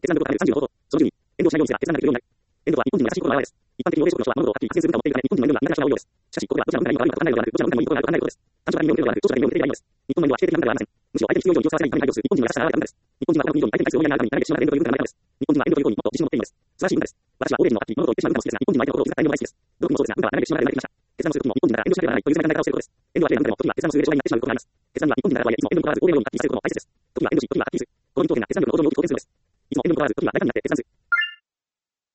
決断力を高める30の方法。その順に、遠藤しないようにすれば決断ができるようになる。遠藤は日本人に優しいことが現れです。一般的に欧米諸国の人は物事をはっきり確信する文化を持っているため、日本人のような無駄な品を多いようです。しかし、ここではどちらの文化がいいのか悪いのかと考えるのではなく、どちらの文化もいいことがあると考えることです。単純な意味を見るのではなく、どちらの意味を見ていればいいのです。日本の意味は否定的な文化ではありません。むしろ相手に必要以上に気を使わせないために配慮する日本人の優しさが現れた文化です。日本人は他の国以上に相手に対する思いやりがあるために、誰でしもが遠慮という文化が生まれたのです。日本人は遠慮という行為にもっと自信を持っているのです。素晴らしい文化です。私は欧米人のはっきり物事を言ってしまう文化も好きですが、日本人の相手のことを気遣った遠慮が大好きです。どこにもそうですが、文化は大好きです。どこにもそうですが、文化は長い歴史のある大好きです。文化は遠慮という行為にもっと自信を持っているのです。遠慮は例えば決断をすることになってしまうことがあります。決断には日本人ならばいつも遠慮のことわらず欧米のようにはっきりさせることも大切です。時には遠慮し、時にははっきりする。この二等点が決断力の労働を構成するのです。いつも遠慮のことわらず、時には大胆になって決断する。